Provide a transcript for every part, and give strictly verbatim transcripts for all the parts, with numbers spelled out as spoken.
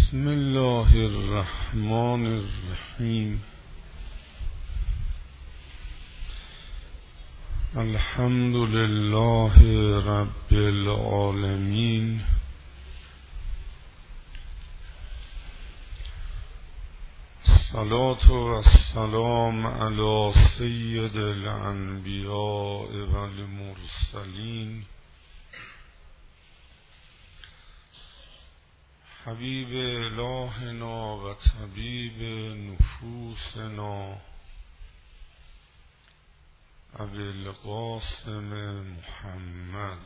بسم الله الرحمن الرحیم. الحمد لله رب العالمین. الصلاة والسلام علی سید الانبیاء والمرسلین حبیب الهنا و طبیب نفوسنا ابی القاسم محمد.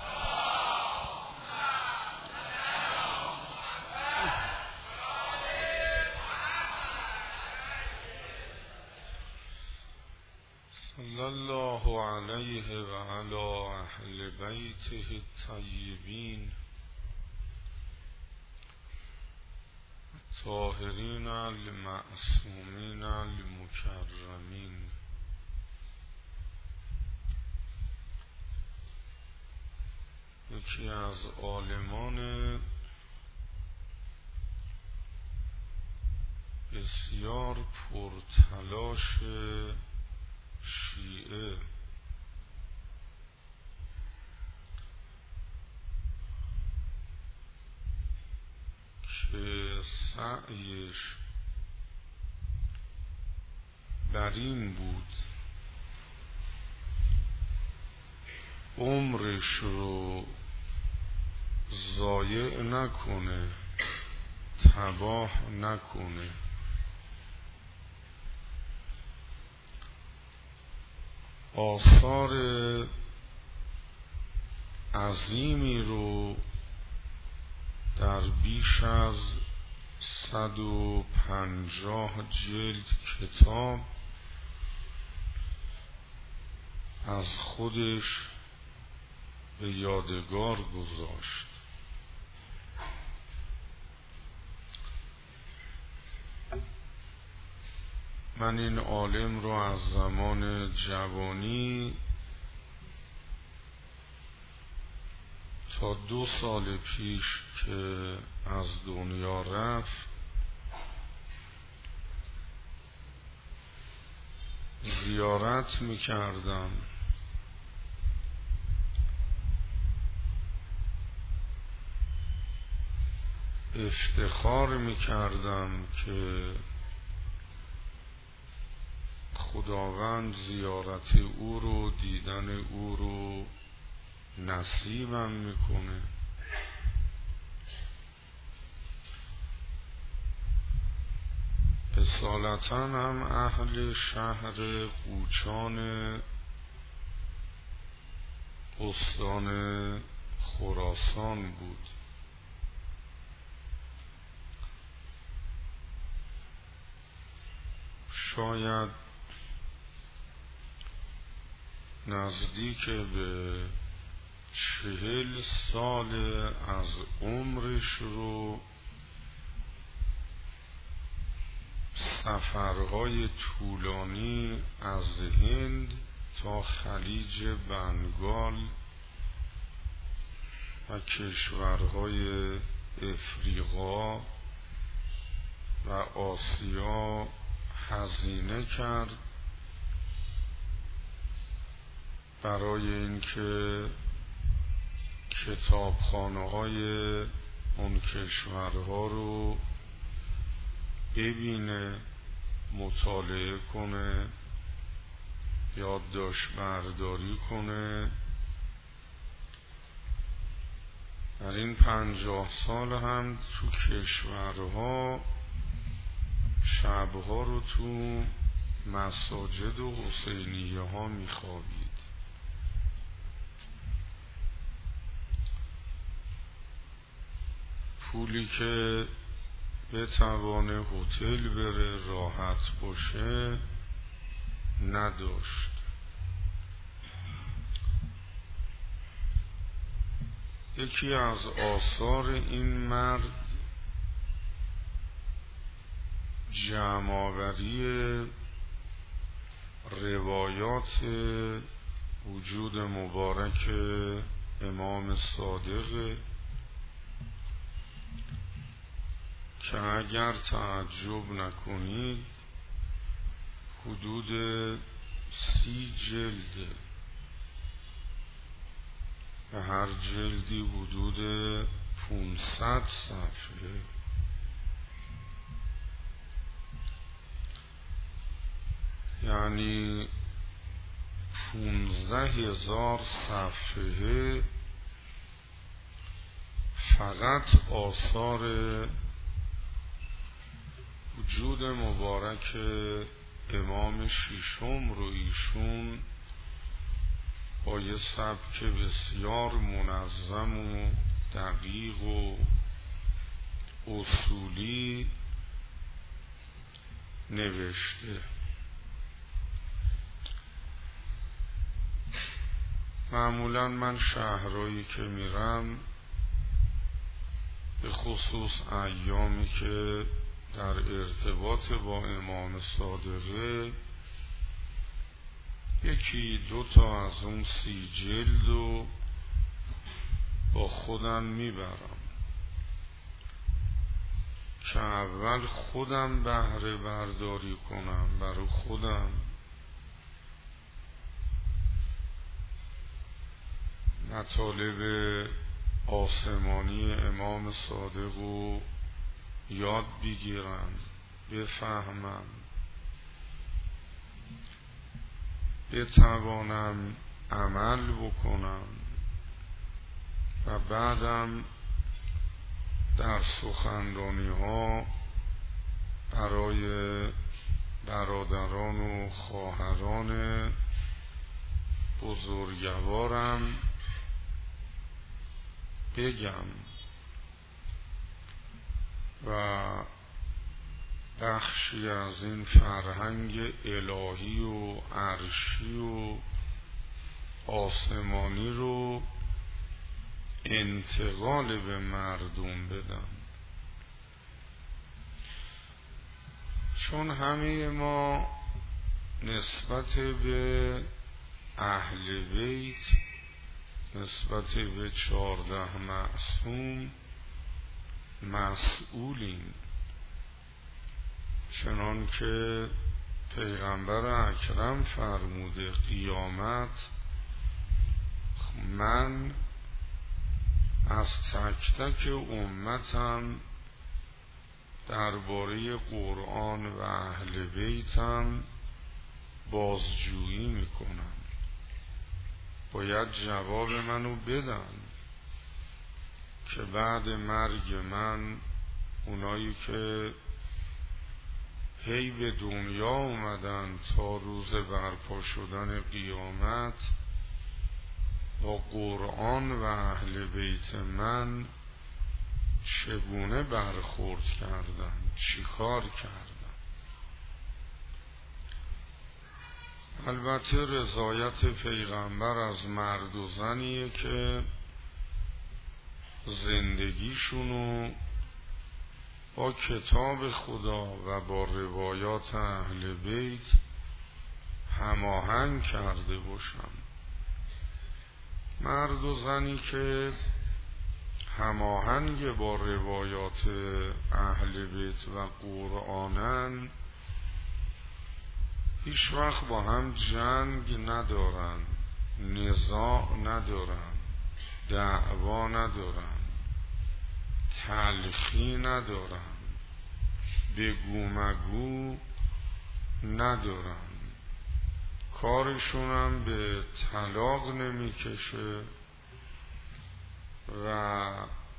صلی الله علیه و علی اهل بیته الطیبین الطاهرین المعصومین المکرمین. یکی از عالمان بسیار پرتلاش شیعه که سعیش بر این بود عمرش رو ضایع نکنه، تباه نکنه. آثار عظیمی رو در بیش از صد و پنجاه جلد کتاب از خودش به یادگار گذاشت. من این عالم رو از زمان جوانی تا دو سال پیش که از دنیا رفت زیارت می‌کردم. افتخار می‌کردم که خداوند زیارت او رو، دیدن او رو نصیبم میکنه. اصالتا هم اهل شهر قوچان استان خراسان بود. شاید نزدیک به چهل سال از عمرش رو سفرهای طولانی از هند تا خلیج بنگال و کشورهای افریقا و آسیا هزینه کرد برای اینکه کتابخانه های اون کشورها رو ببینه، مطالعه کنه، یادداشت برداری کنه. در این پنجاه سال هم تو کشورها شبها رو تو مساجد و حسینیه ها میخوابید. پولی که بتوانه هتل بره راحت باشه نداشت. یکی از آثار این مرد جمع‌آوری روایات وجود مبارک امام صادق که اگر تعجب نکنید حدود سی جلد، و هر جلدی حدود پونصد صفحه. یعنی پونزده هزار صفحه فقط آثار وجود مبارک امام ششم رو ایشون با یه سبک بسیار منظم و دقیق و اصولی نوشته. معمولا من شهرهایی که میرم، به خصوص ایامی که در ارتباط با امام صادقه، یکی دو تا از اون سی جلد رو با خودم میبرم که اول خودم بهره برداری کنم برای خودم، مطالب آسمانی امام صادق رو یاد بگیرم، بفهمم، بتوانم عمل بکنم و بعدم در سخنرانی ها برای برادران و خواهران بزرگوارم بگم و بخشی از این فرهنگ الهی و عرشی و آسمانی رو انتقال به مردم بدم. چون همه ما نسبت به اهل بیت، نسبت به چهارده معصوم مسئولیم، چنان که پیغمبر اکرم فرموده قیامت من از تک تک امتم درباره قرآن و اهل بیتم بازجویی میکنم، باید جواب منو بدن که بعد مرگ من اونایی که هی به دنیا اومدن تا روز برپا شدن قیامت با قرآن و اهل بیت من چگونه برخورد کردن، چی کار کردن. البته رضایت پیغمبر از مرد و زنیه که زندگیشونو با کتاب خدا و با روایات اهل بیت هماهنگ کرده باشن. مرد و زنی که هماهنگ با روایات اهل بیت و قرآنن هیچ وقت با هم جنگ ندارن، نزاع ندارن، دعوا ندارن، تلخی ندارن، بگو مگو ندارن، کارشونم به طلاق نمیکشه و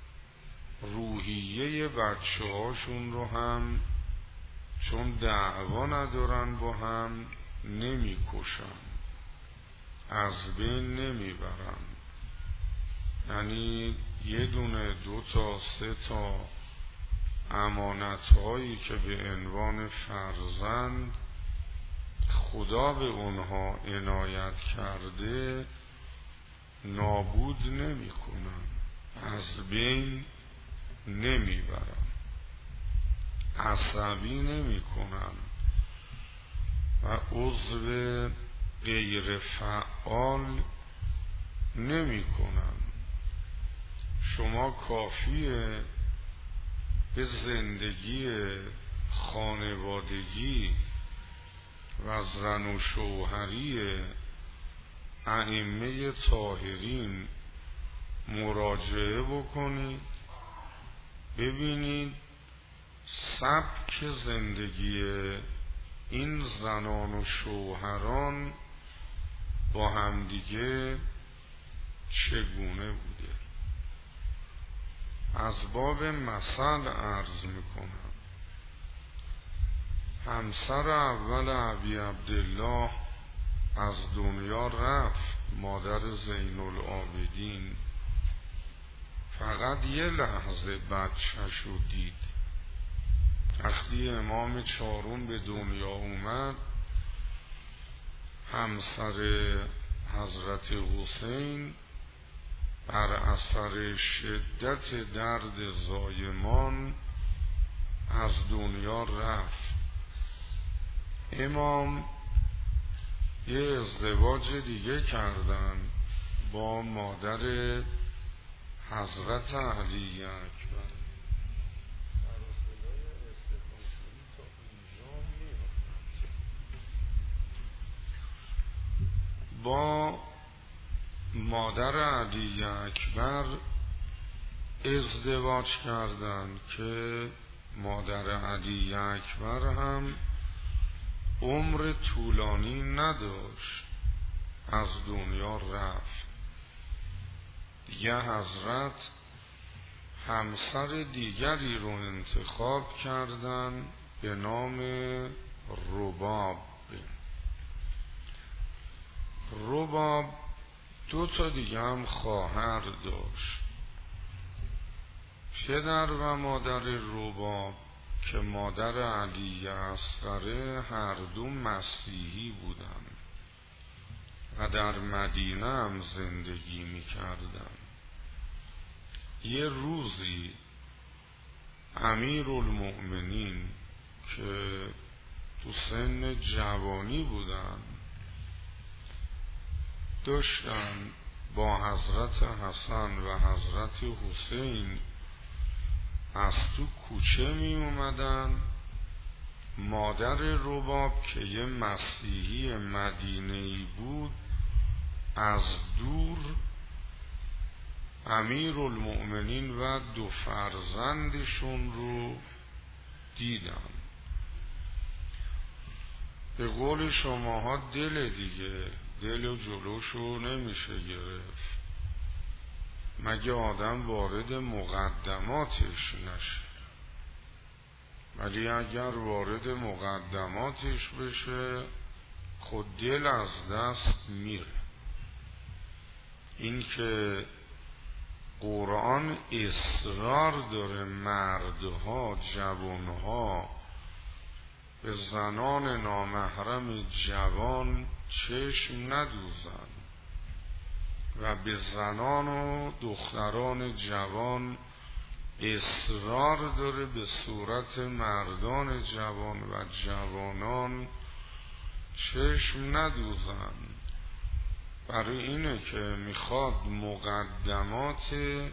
روحیه بچه هاشون رو هم چون دعوا ندارن با هم نمیکشن، از بین نمیبرن. یعنی یه دونه دو تا سه تا امانت هایی که به عنوان فرزند خدا به اونها عنایت کرده نابود نمی کنن، از بین نمی برن، عصبی نمی کنن و عضو غیر فعال نمی کنن. شما کافیه به زندگی خانوادگی و زن و شوهری ائمه طاهرین مراجعه بکنید، ببینید سبک زندگی این زنان و شوهران با همدیگه چگونه بوده. از باب مثل عرض میکنم، همسر اول ابی عبدالله از دنیا رفت، مادر زین العابدین، فقط یه لحظه بچه‌شو دید. وقتی امام چهارم به دنیا اومد، همسر حضرت حسین بر اثر شدت درد زایمان از دنیا رفت. امام یه ازدواج دیگه کردن با مادر حضرت علی اکبر. با مادر علی اکبر ازدواج کردن که مادر علی اکبر هم عمر طولانی نداشت، از دنیا رفت. دیگه حضرت همسر دیگری رو انتخاب کردن به نام رباب. رباب دو تا دیگه هم خواهر داشت. پدر و مادر رباب که مادر علی اصغر هر دو مسیحی بودن و در مدینه هم زندگی می کردن. یه روزی امیر المؤمنین که تو سن جوانی بودن داشتن با حضرت حسن و حضرت حسین از تو کوچه می اومدن. مادر رباب که یه مسیحی مدینه‌ای بود از دور امیر المؤمنین و دو فرزندشون رو دیدن. به قول شماها دل دیگه، دل و جلوشو نمیشه گرفت مگه آدم وارد مقدماتش نشه، ولی اگر وارد مقدماتش بشه خود دل از دست میره. این که قرآن اصرار داره مردها، جوانها به زنان نامحرم جوان چشم ندوزن و به زنان و دختران جوان اصرار داره به صورت مردان جوان و جوانان چشم ندوزن. برای اینه که میخواد مقدمات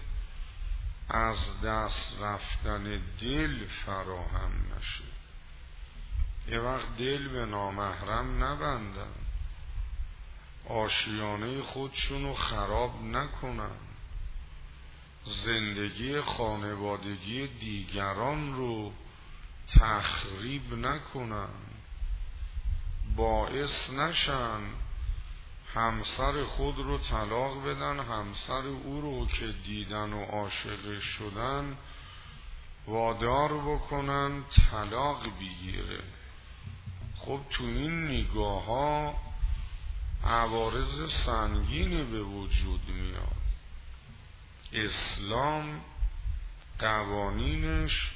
از دست رفتن دل فراهم نشه. یه وقت دل به نامحرم نبندن، آشیانه خودشونو خراب نکنن، زندگی خانوادگی دیگران رو تخریب نکنن، باعث نشن همسر خود رو طلاق بدن، همسر او رو که دیدن و عاشق شدن وادار بکنن طلاق بگیره. خب تو این نگاه ها عوارض سنگینی به وجود میاد. اسلام قوانینش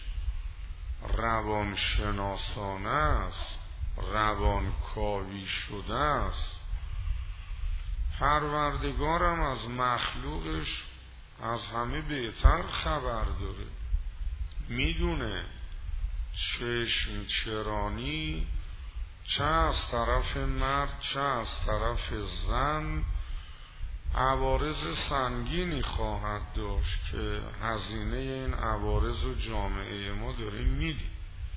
روانشناسانه است، روانکاوی شده است. پروردگارم از مخلوقش از همه بهتر خبر داره، میدونه چشم چرانی چه از طرف مرد چه از طرف زن عوارض سنگینی خواهد داشت که هزینه این عوارض و جامعه ما داریم میدیم.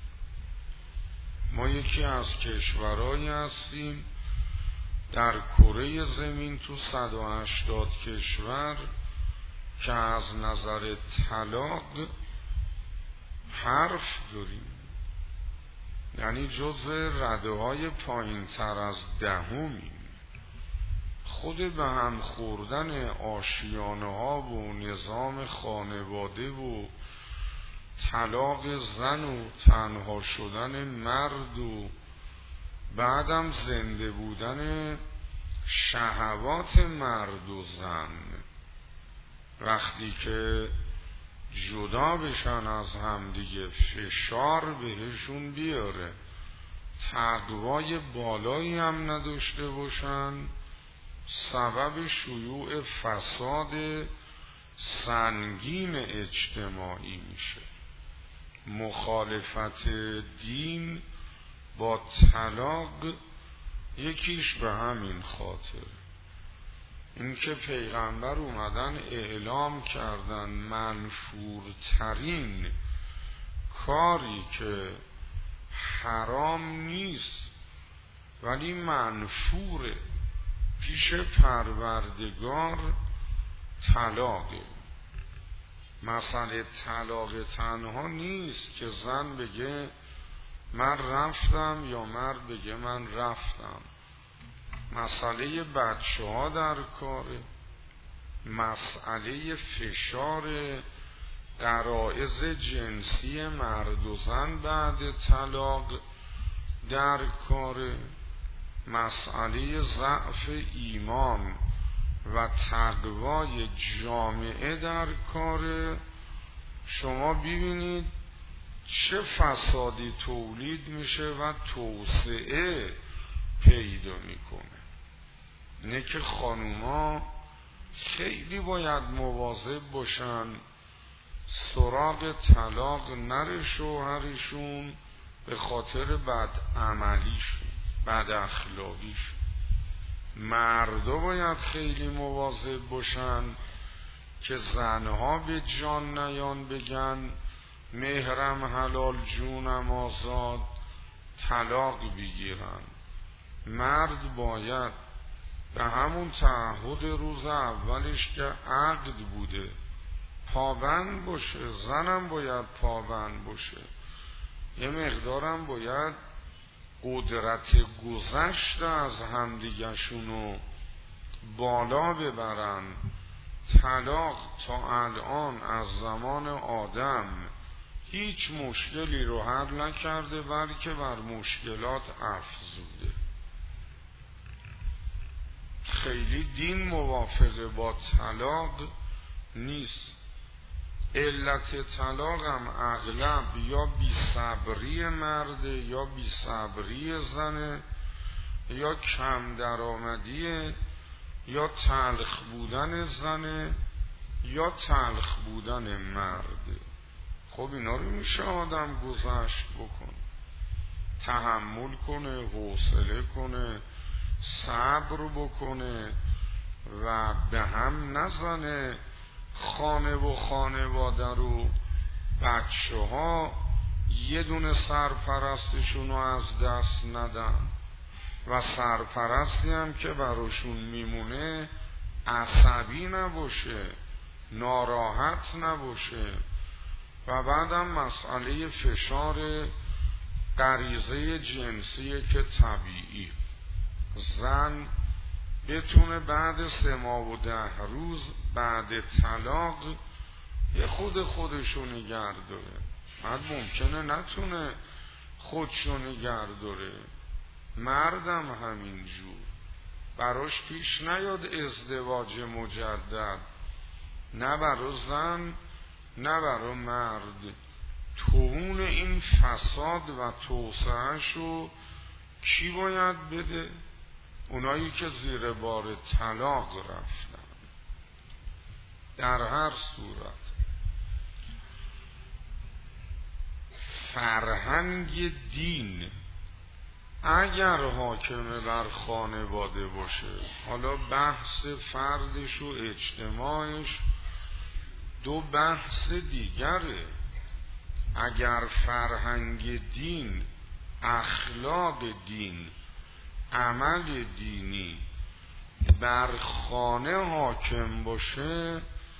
ما یکی از کشورهایی هستیم در کره زمین تو صد و هشتاد کشور که از نظر طلاق حرف داریم، یعنی جز رده های پایین تر از دهمیم. خود به هم خوردن آشیانه ها و نظام خانواده و طلاق زن و تنها شدن مرد و بعدم زنده بودن شهوات مرد و زن وقتی که جدا بشن از همدیگه فشار بهشون بیاره، تقوای بالایی هم نداشته باشن، سبب شیوع فساد سنگین اجتماعی میشه. مخالفت دین با طلاق یکیش به همین خاطر، اینکه پیغمبر اومدن اعلام کردن منفورترین کاری که حرام نیست ولی منفوره پیش پروردگار طلاقه. مسئله طلاق تنها نیست که زن بگه من رفتم یا مرد بگه من رفتم. مسئله بچه ها در کاره، مسئله فشار غرایز جنسی مرد و زن بعد طلاق در کاره، مسئله ضعف ایمان و تقوای جامعه در کاره. شما ببینید چه فسادی تولید میشه و توسعه پیدا میکنه. اینه که خانوما خیلی باید مواظب باشن سراغ طلاق نره شوهرشون به خاطر بد عملیشون، بد اخلاقیشون. مردا باید خیلی مواظب باشن که زنها به جان نیان بگن مهرم حلال جونم آزاد، طلاق بگیرن. مرد باید به همون تعهد روز اولش که عقد بوده پابند باشه، زنم باید پابند باشه، یه مقدارم باید قدرت گذشت از همدیگشونو بالا ببرن. طلاق تا الان از زمان آدم هیچ مشکلی رو حل نکرده بلکه بر مشکلات افزوده. خیلی دین موافقه با طلاق نیست. علت طلاق هم اغلب یا بی‌صبری مرده یا بی‌صبری زنه یا کم درآمدیه یا تلخ بودن زنه یا تلخ بودن مرده. خب اینا رو میشه آدم گذشت بکنه، تحمل کنه، حوصله کنه، صبر بکنه و به هم نزنه. خانه و خانواده رو بچه ها یه دونه سرپرستشون رو از دست ندن و سرپرستی هم که براشون میمونه عصبی نباشه، ناراحت نباشه. و بعدم مسئله فشار غریزه جنسیه که طبیعی، زن بتونه بعد سه ماه و ده روز بعد طلاق یه خود خودشو نگه داره. بعد ممکنه نتونه خودشو نگه داره. مردم همینجور براش پیش نیاد ازدواج مجدد، نه برا زن نه برا مرد. توون این فساد و توسعهشو کی باید بده؟ اونایی که زیر بار طلاق رفتن. در هر صورت فرهنگ دین اگر حاکم بر خانواده باشه، حالا بحث فردش و اجتماعش دو بحث دیگره. اگر فرهنگ دین، اخلاق دین، عمل دینی بر خانه حاکم باشه،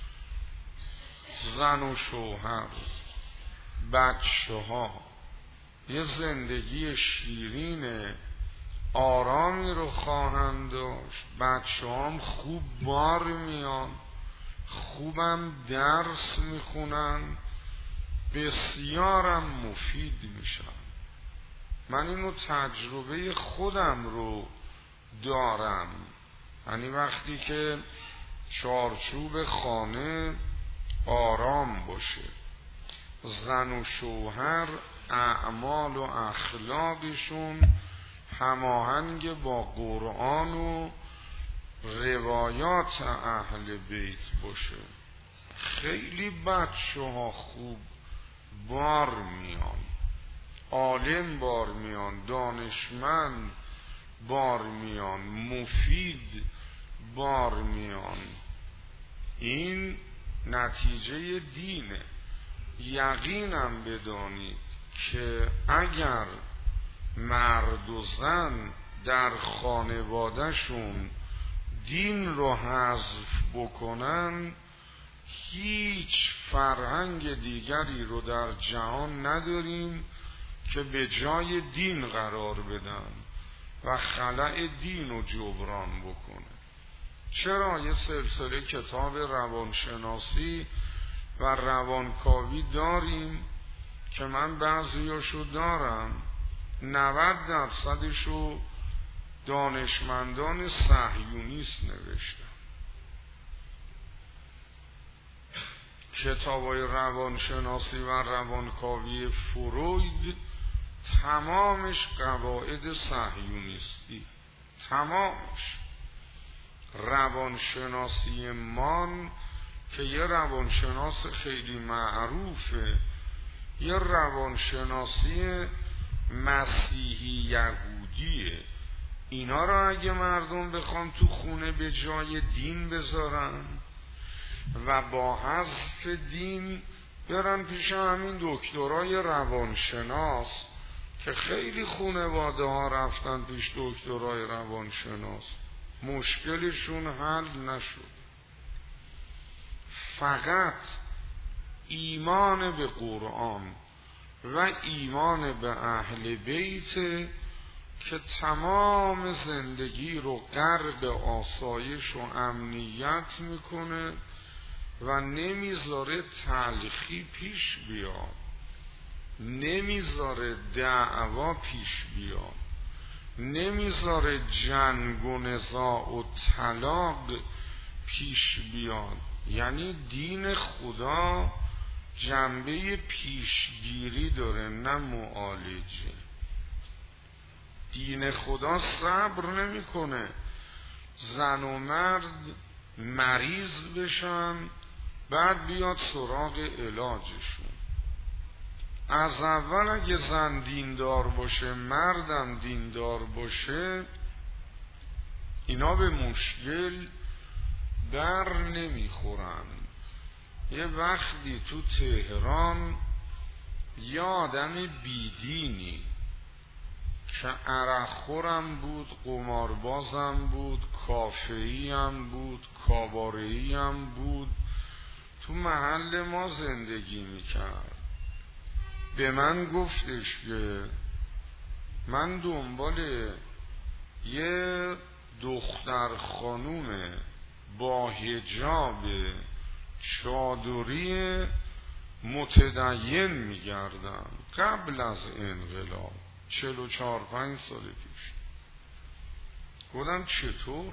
زن و شوهر، بچه ها یه زندگی شیرین آرامی رو خواهند داشت. بچه هم خوب بار میان، خوبم درس میخونن، بسیارم مفید میشن. من اینو تجربه خودم رو دارم. یعنی وقتی که چارچوب خانه آرام باشه، زن و شوهر اعمال و اخلاقشون هماهنگ با قرآن و روایات اهل بیت باشه، خیلی بچه ها خوب بار میان، عالم بار میان، دانشمند بار میان، مفید بار میان. این نتیجه دینه. یقینم بدانید که اگر مرد و زن در خانوادهشون دین رو حذف بکنن، هیچ فرهنگ دیگری رو در جهان نداریم که به جای دین قرار بدن و خلأ دین رو جبران بکنه. چرا؟ یه سلسله کتاب روانشناسی و روانکاوی داریم که من بعضیاشو دارم، نود درصدشو دانشمندان صهیونیست نوشتن. کتابای روانشناسی و روانکاوی فروید تمامش قواعد صهیونیستی، تمامش. روانشناسی مان که یه روانشناس خیلی معروفه، یه روانشناسی مسیحی یهودیه. اینا رو اگه مردم بخوان تو خونه به جای دین بذارن و با حذف دین برن پیش همین دکترای روانشناس که خیلی خانواده ها رفتن پیش دکترای روانشناس، مشکلشون حل نشد. فقط ایمان به قرآن و ایمان به اهل بیت که تمام زندگی رو غرق آسایش و امنیت میکنه و نمیذاره تلخی پیش بیاد، نمیذاره دعوا پیش بیاد، نمیذاره جنگ و نزاع و طلاق پیش بیاد. یعنی دین خدا جنبه پیشگیری داره نه معالجه. دین خدا صبر نمیکنه زن و مرد مریض بشن بعد بیاد سراغ علاجشون. از اول اگه زن دیندار باشه، مردم دیندار باشه، اینا به مشکل در نمیخورن. یه وقتی تو تهران یه آدم بیدینی که عرق خورم بود، قماربازم بود، کافه‌ای هم بود، کاباره‌ای هم بود، تو محل ما زندگی میکرد. به من گفتش که من دنبال یه دختر خانوم با حجاب چادری متدین میگردم قبل از انقلاب، چهل و چهار پنج سال پیش. گفتم چطور؟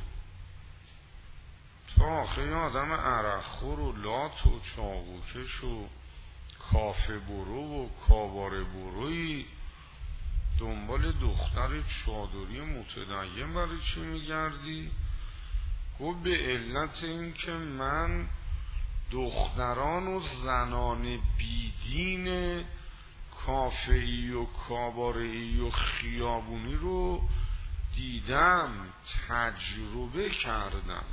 تو آخه یه آدم عرقخور و لات و چاقوکش و کافه برو و کاباره بروی دنبال دختر چادری متدین برای چی میگردی؟ گفت به علت این که من دختران و زنان بیدین کافه‌ای و کاباره‌ای و خیابونی رو دیدم، تجربه کردم.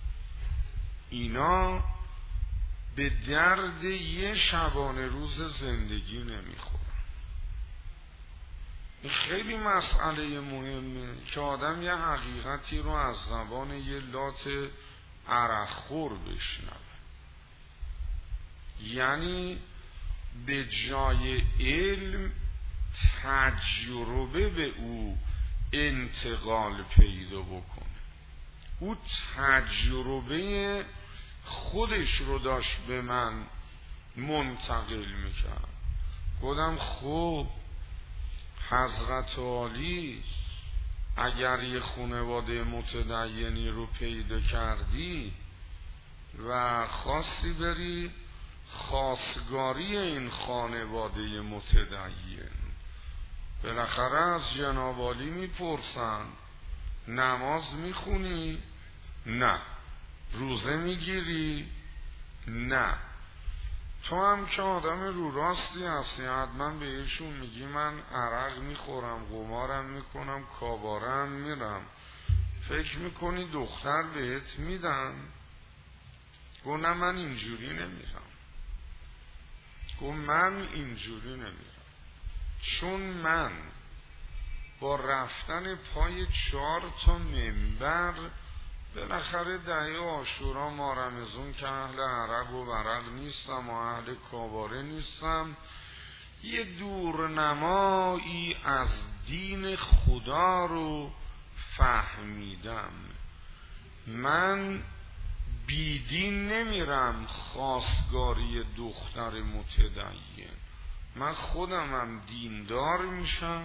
اینا به درد یه شبانه روز زندگی نمیخورن. این خیلی مسئله مهمه که آدم یه حقیقتی رو از زبان یه لات عرقخور بشنوه. یعنی به جای علم تجربه به او انتقال پیدا بکنه. او تجربه خودش رو داشت به من منتقل میکرد. گفتم خب حضرت عالی اگر یه خانواده متدینی رو پیدا کردی و خواستی بری خواستگاری این خانواده متدین، بالاخره از جناب عالی میپرسن نماز میخونی؟ نه. روزه میگیری؟ نه. تو هم که آدم رو راستی هستی، حتما بهشون میگی من عرق میخورم، قمارم میکنم، کابارم میرم، فکر میکنی دختر بهت میدن؟ گو نه من اینجوری نمیرم. گو من اینجوری نمیرم، چون من با رفتن پای چهار تا منبر بالاخره دهه عاشورا ما رمضان که اهل عرق و ورق نیستم و اهل کاباره نیستم، یه دورنمایی از دین خدا رو فهمیدم. من بیدین نمیرم خواستگاری دختر متدین، من خودمم دیندار میشم،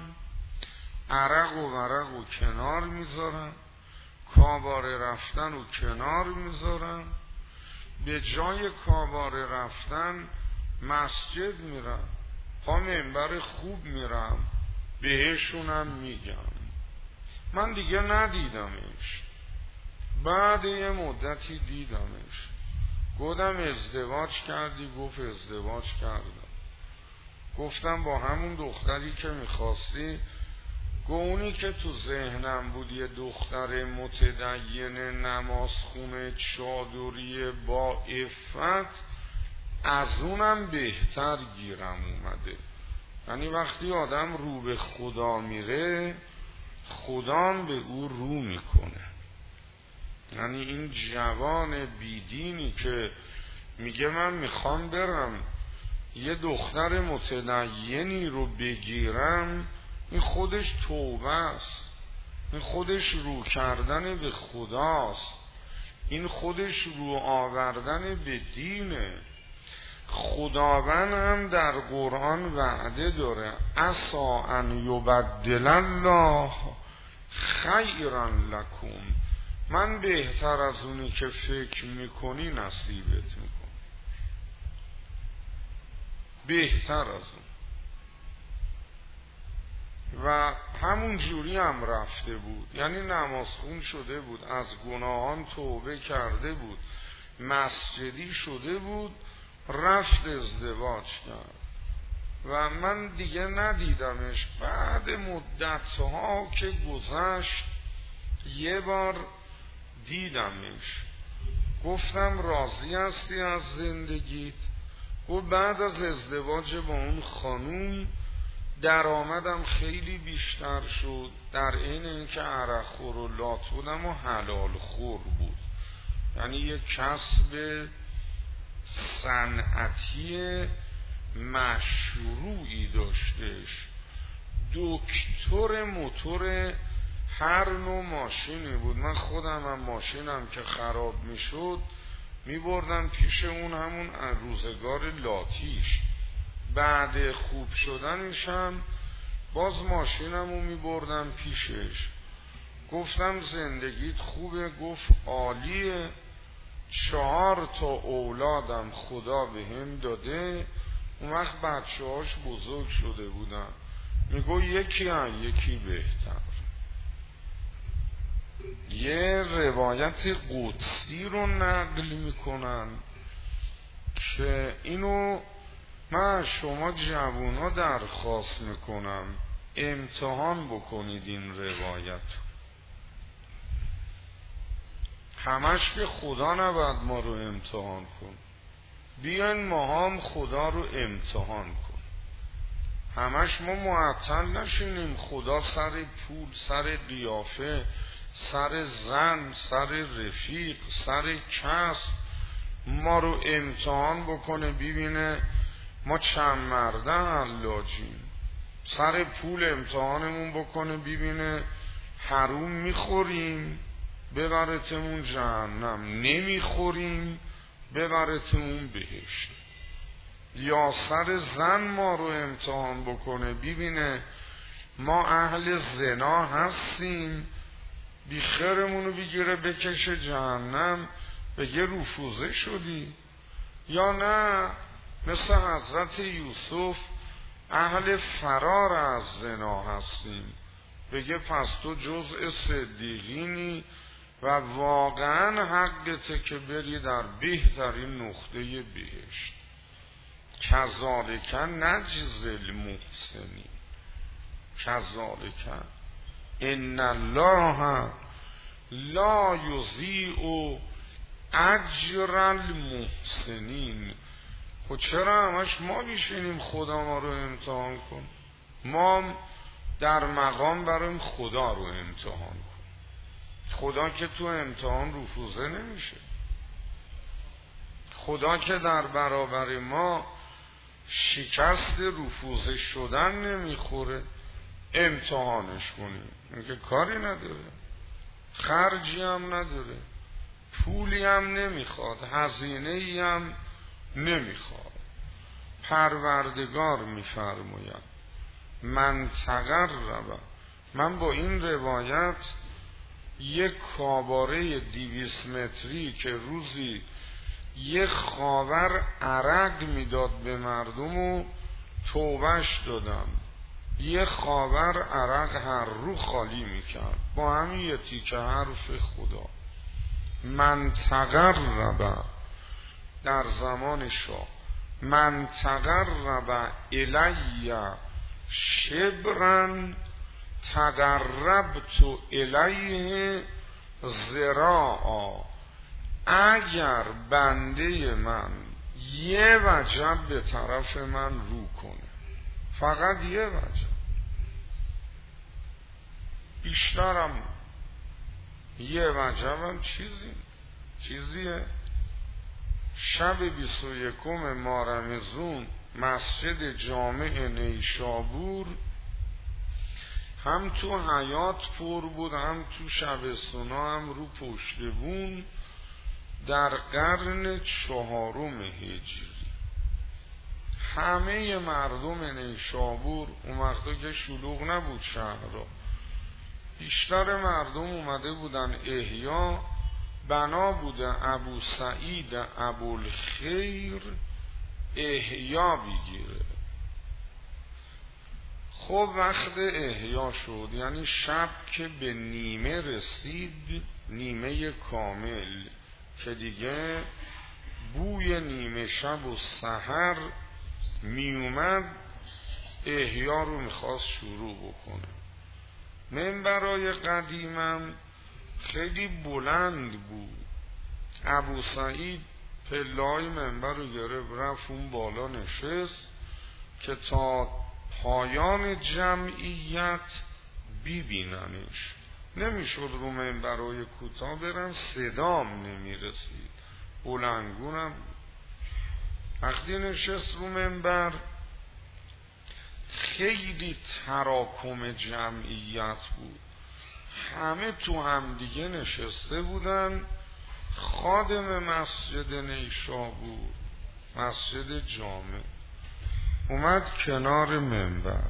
عرق و ورق و کنار میذارم، کاباره رفتن و کنار میذارم، به جای کاباره رفتن مسجد میرم، پا منبر خوب میرم، بهشونم میگم. من دیگه ندیدمش، بعد یه مدتی دیدمش. گفتم ازدواج کردی؟ گفت ازدواج کردم. گفتم با همون دختری که میخواستی؟ گفت اونی که تو ذهنم بود یه دختر متدین نمازخونه چادری با عفت، از اونم بهتر گیرم اومده. یعنی وقتی آدم رو به خدا میره، خدا به او رو میکنه. یعنی این جوان بیدینی که میگه من میخوام برم یه دختر متدینی رو بگیرم، این خودش توبه است، این خودش رو کردن به خداست، این خودش رو آوردن به دینه. خداوند هم در قرآن وعده داره عسا ان یبدل الله خیرا لکم، من بهتر از اونی که فکر میکنی نصیبت میکنم، بهتر از اون. و همون جوری هم رفته بود، یعنی نمازخون شده بود، از گناهان توبه کرده بود، مسجدی شده بود، رفت ازدواج کرد و من دیگه ندیدمش. بعد مدتها که گذشت یه بار دیدمش. گفتم راضی هستی از زندگیت؟ و بعد از ازدواج با اون خانوم درآمدم خیلی بیشتر شد، در این اینکه عرق خور و لات بودم و حلال خور بود، یعنی یک کسب صنعتی مشروعی داشتش. دکتر موتور هر نوع ماشینی بود. من خودم هم ماشینم که خراب میشد میبردم پیش اون همون روزگار لاتیش، بعد خوب شدنشم باز ماشینم رو میبردم پیشش. گفتم زندگیت خوبه؟ گفت عالیه، چهار تا اولادم خدا به هم داده. اون وقت بچه هاش بزرگ شده بودن، میگو یکی هم یکی بهتر. یه روایت قدسی رو نقل میکنن که اینو من شما جوونا درخواست میکنم امتحان بکنید این روایت. همش که خدا نباید ما رو امتحان کن، بیاین ما هم خدا رو امتحان کن. همش ما معطل نشینیم خدا سر پول، سر قیافه، سر زن، سر رفیق، سر کسب ما رو امتحان بکنه ببینه ما چند مرده حلاجیم. سر پول امتحانمون بکنه ببینه حروم میخوریم ببرتمون جهنم، نمیخوریم ببرتمون بهشت. یا سر زن ما رو امتحان بکنه ببینه ما اهل زنا هستیم، بیخیرمون رو بگیره بکشه جهنم، بگه رفوزه شدی. یا نه مثل حضرت یوسف اهل فرار از زنا هستیم، بگه پس تو جزء صدیقینی و واقعا حقته که بری در بهترین نقطه بهشت. کذالک نجزی المحسنین، کذالک ان الله لا یضیع اجر المحسنین. خب چرا همش ما بیشینیم خدا ما رو امتحان کن؟ ما در مقام برایم خدا رو امتحان کن. خدا که تو امتحان رفوزه نمیشه. خدا که در برابر ما شکست رفوزه شدن نمیخوره. امتحانش کنیم، اینکه کاری نداره، خرجی هم نداره، پولی هم نمیخواد، هزینه ای هم نمیخواد. پروردگار میفرماید من تقرب، من با این روایت یک کاباره دیویس متری که روزی یک خاور عرق میداد به مردم و توبهش دادم. یک خاور عرق هر رو خالی میکرد با همین یه تیکه حرف خدا. من تقرب در زمان شاه، من تقرب الی شبرا تقربت الیه ذراعا. اگر بنده من یه وجب به طرف من رو کنه، فقط یه وجب، بیشترم یه وجبم چیزی چیزیه. شب بیست و یکم ماه رمضان مسجد جامع نیشابور هم تو حیات پر بود، هم تو شبستونا، هم رو پشت بون. در قرن چهارم هجری همه مردم نیشابور، اون وقتا که شلوغ نبود شهر را، بیشتر مردم اومده بودن احیا، بنا بوده ابو سعید ابوالخیر احیا بگیره. خب وقت احیا شد، یعنی شب که به نیمه رسید، نیمه کامل که دیگه بوی نیمه شب و سحر می اومد، احیا رو میخواست شروع بکنه. منبرای قدیمم خیلی بلند بود. ابو سعید پلای منبر رو گرفت رفت اون بالا نشست که تا پایان جمعیت ببیننش. نمیشد رو منبرای کوتاه برم، صدام نمیرسید، بلندگونم. وقتی نشست رو منبر خیلی تراکم جمعیت بود، همه تو هم دیگه نشسته بودن. خادم مسجد نیشابور، مسجد جامع، اومد کنار منبر،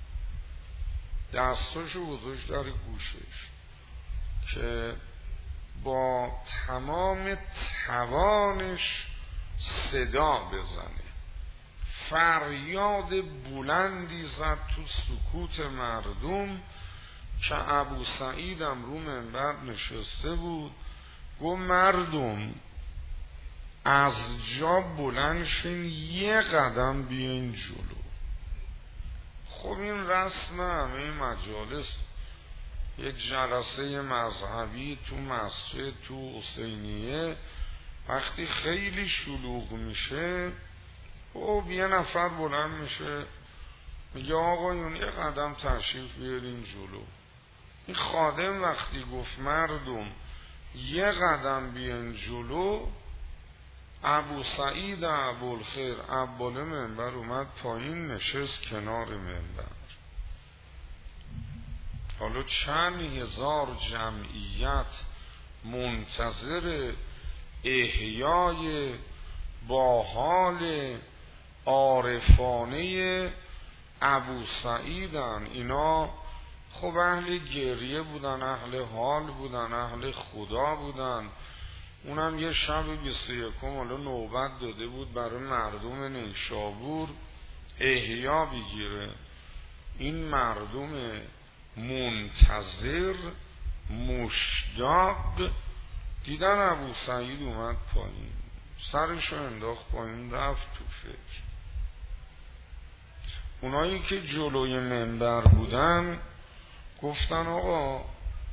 دستاشو گذاشت در گوشش که با تمام توانش صدا بزنه. فریاد بلندی زد تو سکوت مردم که ابو سعیدم رو منبر نشسته بود. گفت مردم از جا بلند شین یه قدم بیاین جلو. خب این رسم همه مجالس، یه جلسه مذهبی تو مسجد تو حسینیه وقتی خیلی شلوغ میشه خب یه نفر بلند میشه میگه آقایون یه قدم تشریف بیارین جلو. این خادم وقتی گفت مردم یه قدم بیاین جلو، ابو سعید ابوالخیر اول منبر اومد پایین نشست کنار منبر. حالا چند هزار جمعیت منتظر احیای با حال عارفانه ابو سعیدن. اینا خب اهل گریه بودن، اهل حال بودن، اهل خدا بودن. اونم یه شب بیست و یکم حالا نوبت داده بود برای مردم نیشابور احیا بگیره. این مردم منتظر مشتاق دیدن ابو سعید اومد پایین، سرشو انداخت پایین رفت تو فکر. اونایی که جلوی منبر بودن گفتن آقا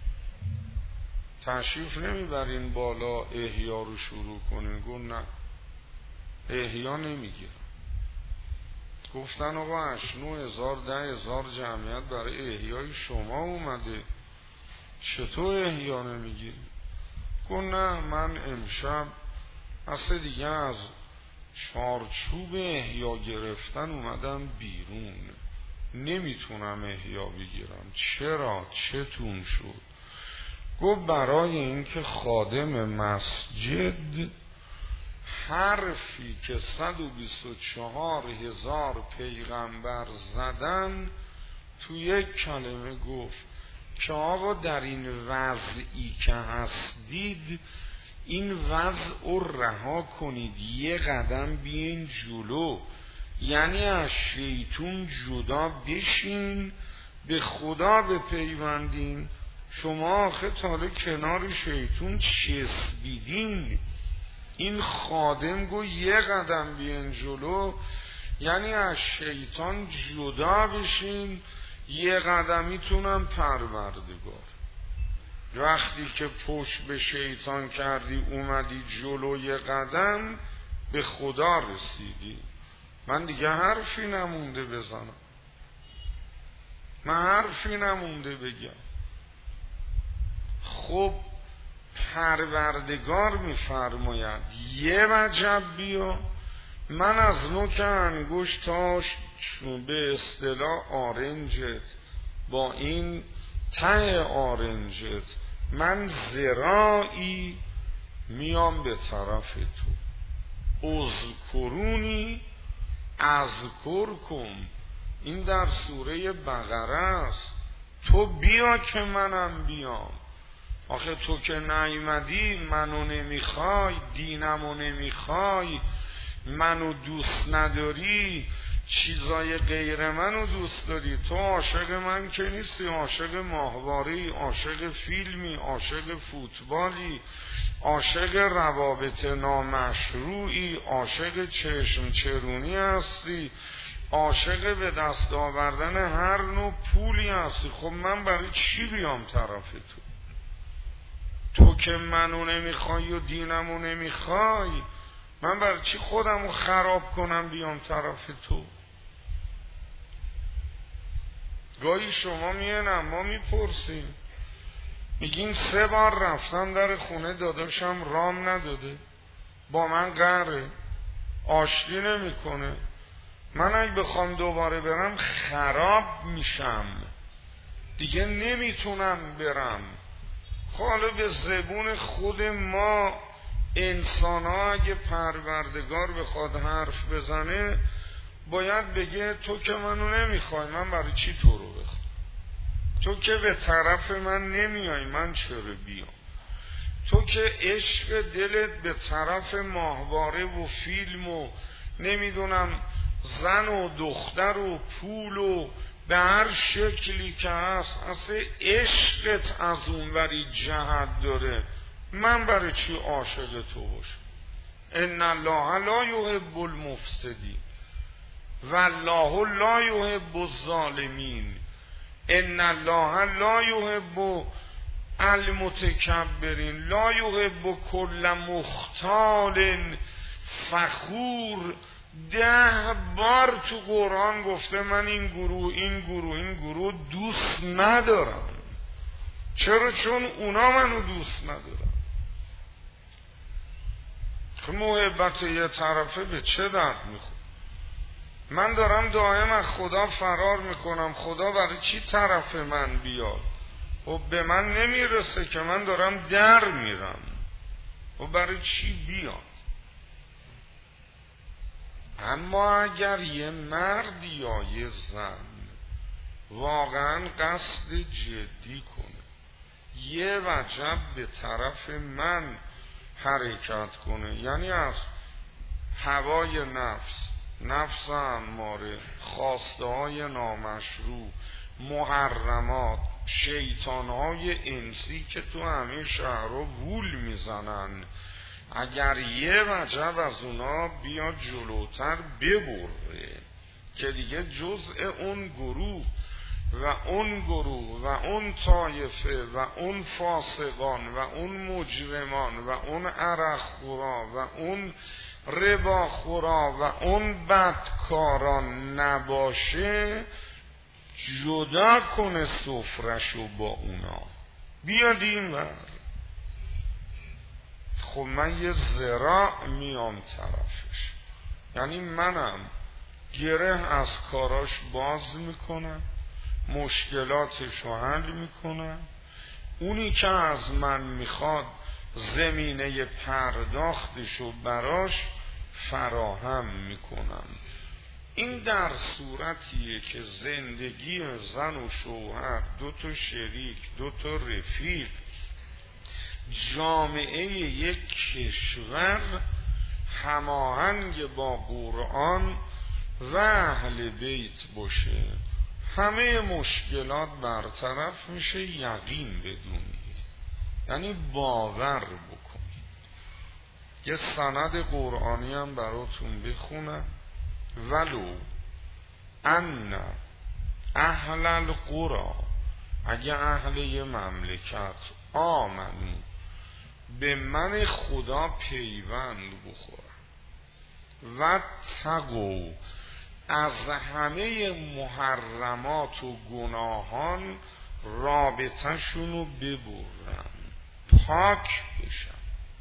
تشریف نمیبرین بالا احیا رو شروع کنین؟ گفت نه احیا نمیگیرم. گفتن آقا اشنو هزار ده هزار جمعیت برای احیای شما اومده، چطور احیا نمیگیری؟ گفت نه من امشب اصلا دیگه از چارچوب احیا گرفتن اومدم بیرون، نمیتونم احیا بگیرم. چرا؟ چتون شد؟ گفت برای اینکه خادم مسجد حرفی که صد و بیست و چهار هزار پیغمبر زدن تو یک کلمه گفت که آقا در این وضعی که هستید این وضع رو رها کنید، یه قدم بیاین جلو، یعنی از شیطون جدا بشین، به خدا بپیوندین. شما آخه تاله کنار شیطون چسبیدین. این خادم گو یه قدم بیاین جلو، یعنی از شیطان جدا بشین، یه قدمیتونم پروردگار. وقتی که پشت به شیطان کردی اومدی جلو یه قدم، به خدا رسیدی. من دیگه حرفی نمونده بزنم، من حرفی نمونده بگم. خب پروردگار میفرماید یه وجب بیا، من از نوک انگشتاش به اصطلاح آرنجت با این ته آرنجت من ذراعی میام به طرف تو. اذکرونی اذکرکم، این در سوره بقره است. تو بیا که منم بیام. آخه تو که نیومدی، منو نمیخوای، دینمو نمیخوای، منو دوست نداری، چیزای غیر منو دوست داری. تو عاشق من که نیستی، عاشق ماهواری، عاشق فیلمی، عاشق فوتبالی، عاشق روابط نامشروعی، عاشق چشم چرونی هستی، عاشق به دست آوردن هر نوع پولی هستی. خب من برای چی بیام طرف تو؟ تو که منو نمیخوای و دینمو نمیخوای، من برای چی خودمو خراب کنم بیام طرف تو؟ گاهی شما میانم ما میپرسیم، میگیم سه بار رفتم در خونه داداشم رام نداده، با من قهره، آشتی نمیکنه، من اگه بخوام دوباره برم خراب میشم، دیگه نمیتونم برم. حالا به زبون خود ما انسان ها اگه پروردگار بخواد حرف بزنه باید بگه تو که منو نمیخوای، من برای چی تو رو بخوام؟ تو که به طرف من نمیای، من چرا بیام؟ تو که عشق دلت به طرف ماهواره و فیلم و نمیدونم زن و دختر و پول و به هر شکلی که هست، اصلا عشقت از اون وری جهت داره، من برای چی عاشق تو باشم؟ ان الله لا یحب المفسدین والله لا یحب الظالمین ان الله لا یحب المتکبرین لا یحب کل مختال فخور. ده بار تو قرآن گفته من این گروه این گروه این گروه دوست ندارم. چرا؟ چون اونا منو دوست ندارم. خب محبت یه طرفه به چه درد میخوره؟ من دارم دائم از خدا فرار میکنم، خدا برای چی طرف من بیاد؟ و به من نمیرسه که من دارم در میرم، و برای چی بیاد؟ اما اگر یه مرد یا یه زن واقعا قصد جدی کنه، یه وجب به طرف من حرکت کنه، یعنی از هوای نفس، نفس اماره، خواسته های نامشروع، محرمات، شیطان های انسی که تو همه شهرها وول میزنن، اگر یه وجب از اونا بیا جلوتر ببره که دیگه جزء اون گروه و اون گروه و اون طایفه و اون فاسقان و اون مجرمان و اون عرقخورا و اون رباخورا و اون بدکاران نباشه، جدا کنه سفرشو با اونا، بیاد این ور. خب من یه ذراع میام طرفش، یعنی منم گره از کاراش باز میکنم، مشکلاتشو حل میکنم، اونی که از من میخواد زمینه پرداختشو براش فراهم میکنم. این در صورتیه که زندگی زن و شوهر، دو تا شریک، دو تا رفیق، جامعه یک کشور هماهنگ با قرآن و اهل بیت باشه، همه مشکلات برطرف میشه. یقین بدونی، یعنی باور بکنی. یه سند قرآنی هم براتون بخونم. ولو ان اهل القرى، اگه اهل یه مملکت آمنو به من خدا پیوند بخورن و تقو از همه محرمات و گناهان رابطه‌شونو ببرن، پاک بشن،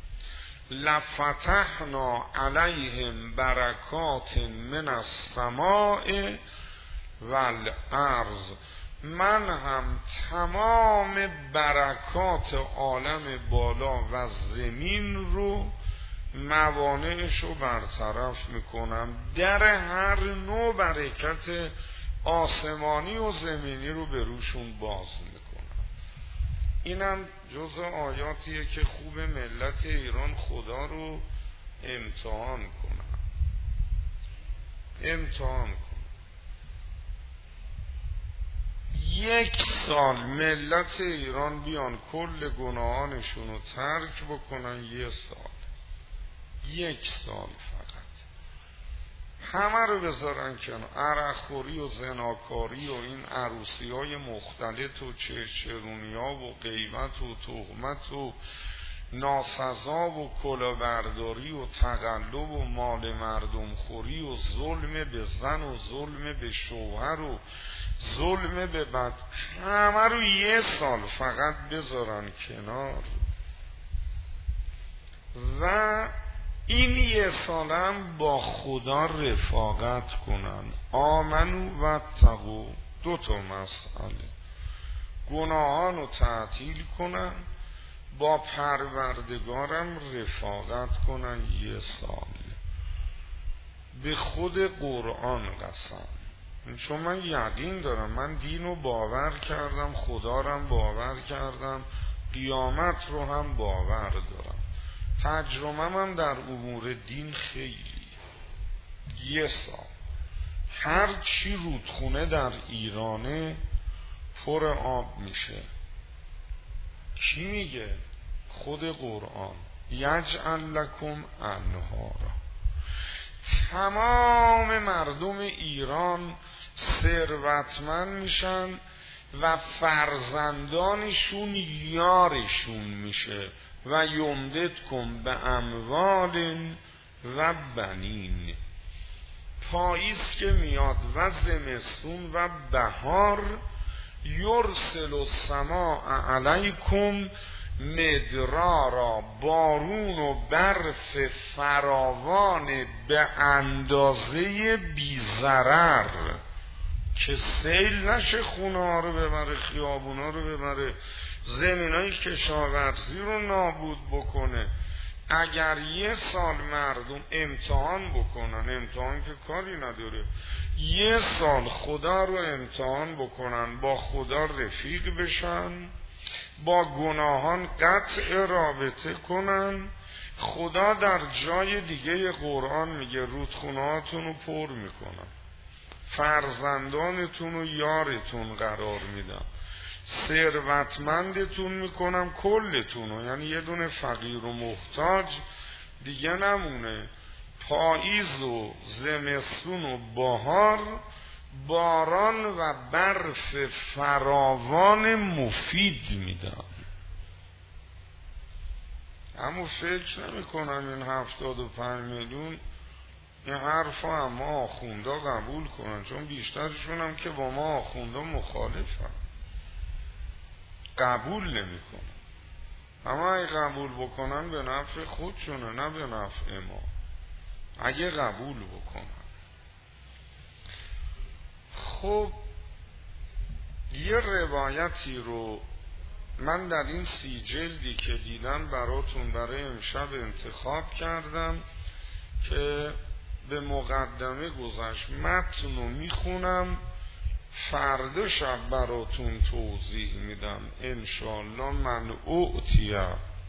لفتحنا علیهم برکات من السماء والارض، من هم تمام برکات عالم بالا و زمین رو موانعش رو برطرف میکنم، در هر نوع برکت آسمانی و زمینی رو به روشون باز میکنم. اینم جزء آیاتیه که خوب ملت ایران خدا رو امتحان کنن، امتحان کنن. یک سال ملت ایران بیان کل گناهانشون رو ترک بکنن، یه سال، یک سال فقط همه رو بذارن کنار، عرقخوری و زناکاری و این عروسی های مختلط و چرچرونی ها و غیبت و تهمت و ناسزا و کلاهبرداری و تقلب و مال مردم خوری و ظلم به زن و ظلم به شوهر و ظلم به بد، همه رو یه سال فقط بذارن کنار و این یه سال هم با خدا رفاقت کنن. آمنو و تقو، دو تا مسئله، گناهان رو تعطیل کنن، با پروردگارم رفاقت کنن یه سال. به خود قرآن قسم، چون من یقین دارم، من دین رو باور کردم، خدا رو هم باور کردم، قیامت رو هم باور دارم، تجربه من در امور دین خیلی. یه سال هر چی رودخونه در ایرانه پر آب میشه. کی میگه؟ خود قرآن. یجعل لکم انهارا. تمام مردم ایران ثروتمند میشن و فرزندانشون یارشون میشه. و یمددکم به اموال و بنین. پاییز که میاد و زمستون و بهار، یرسل السماء علیکم مدرارا، بارون و برف فراوان به اندازه بی‌ضرر که سیل نشه، خونه ها رو ببره، خیابون ها رو ببره، زمین های کشاورزی رو نابود بکنه. اگر یه سال مردم امتحان بکنن، امتحان که کاری نداره، یه سال خدا رو امتحان بکنن، با خدا رفیق بشن، با گناهان قطع رابطه کنن، خدا در جای دیگه قرآن میگه رودخونه هاتون رو پر میکنن، فرزندانتون رو یارتون قرار میدم، ثروتمندتون میکنم کلتون رو، یعنی یه دونه فقیر و محتاج دیگه نمونه. پاییز و زمستون و بهار، باران و برف فراوان مفید میدم. اما فکر نمی کنم این هفتاد و پنج میلیون این حرف ها هم ما آخوندا قبول کنن، چون بیشترشون هم که با ما آخوندا مخالفن، قبول نمی کنن. اما اگه قبول بکنن به نفع خودشونه، نه به نفع ما. اگه قبول بکنن. خب یه روایتی رو من در این سی جلدی که دیدم براتون برای امشب انتخاب کردم که به مقدمه گذشت، متن رو میخونم، فردا شب براتون توضیح میدم انشاءالله. من اعطیه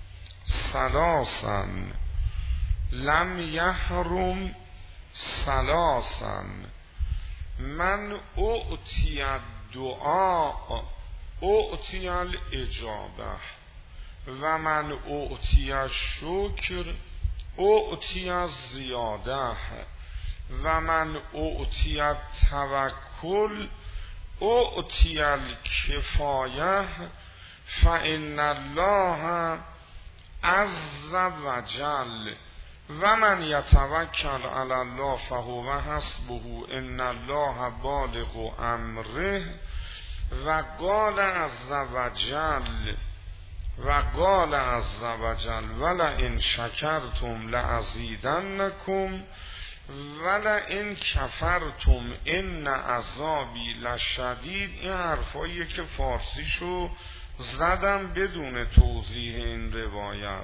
ثلاثا لم یحرم ثلاثا، من اعطی الدعاء اعطی الاجابه، و من اعطی الشکر اعطی الزیاده، و من اعطی التوکل اعطی الکفایه، فان الله عز وجل و من یتوکل علی الله فهو حسبه ان الله بالغ امره. و قال عز وجل و قال عز وجل ولئن شکرتم لازیدنکم ولئن کفرتم ان عذابی لشدید. این حرفاییه که فارسیشو زدم بدون توضیح این روایت.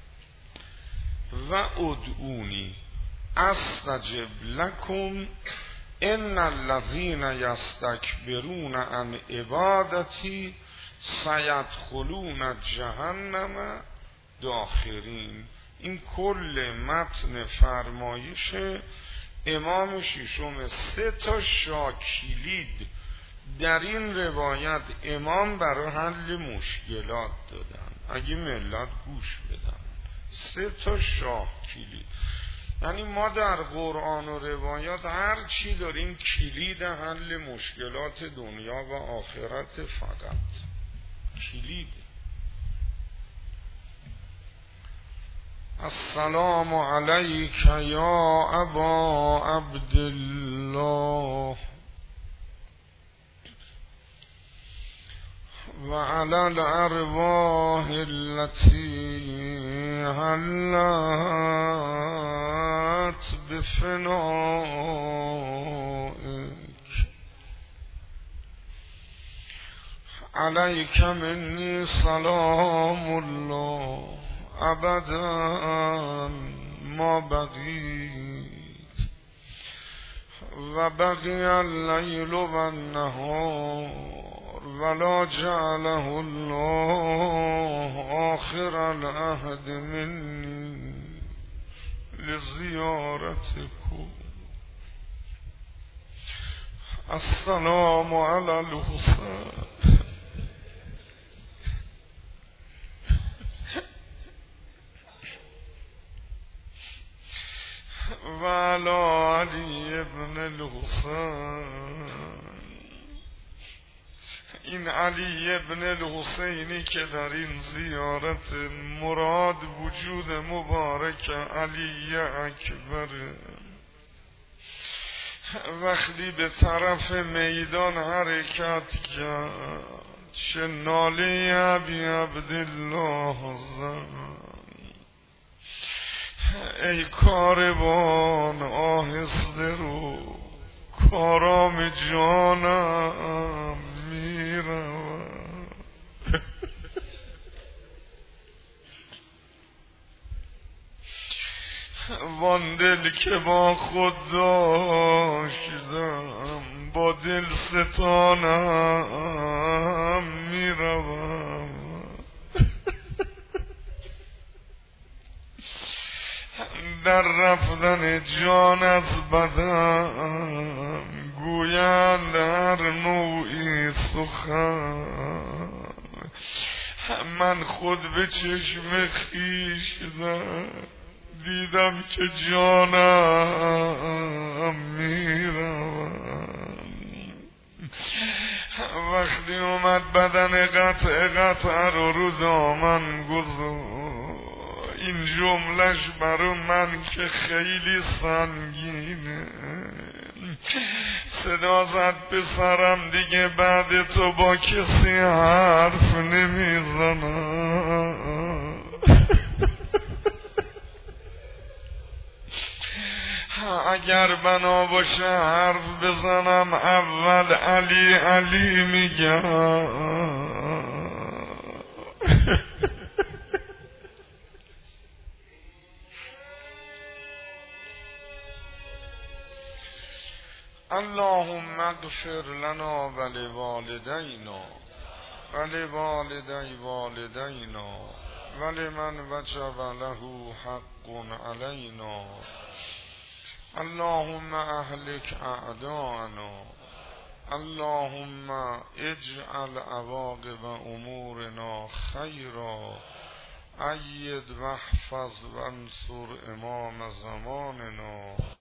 و ادعونی استجب لکم ان الذین یستکبرون عن عبادتی سیدخلون جهنم داخرین. این کل متن فرمایش امام ششم. سه تا شاکلید در این روایت امام برای حل مشکلات دادن، اگه ملت گوش بدن. سه تا شاه کلید، یعنی ما در قرآن و روایات هر چی داریم کلید حل مشکلات دنیا و آخرت، فقط کلید. السلام علیک یا ابا عبدالله و علی الارواح التي حلت بفنائك علیک منی سلام الله ابدا ما بقیت و بقی اللیل و النهار ولا جعله الله آخر العهد منی لزیارتکم. السلام علی الحسین این علی ابن الحسینی که در این زیارت مراد وجود مبارک علی اکبر، وقتی به طرف میدان حرکت کرد چه ناله ابی عبدالله زد: ای کاروان آهسته رو، کارام جانم میرود. وان دل که با خود داشتم با دل ستانم میروم. در رفتن جان از بدن گویند هر نوعی سخن، من خود به چشم خویش دیدم که جانم میرود. وقتی اومد بدن قطع قطع رو رو دامن گذاشت، این جملش برای من که خیلی سنگینه، صدا زد: پسرم دیگه بعد تو با کسی حرف نمیزنم. اگر بنا باشه حرف بزنم اول علی علی میگم. اللهم اغفر لنا ولوالدینا ولوالدی والدینا ولمن وجب له حق علینا. اللهم اهلك اعداءنا. اللهم اجعل عواقب امورنا خیرا. اید واحفظ وانصر امام زماننا.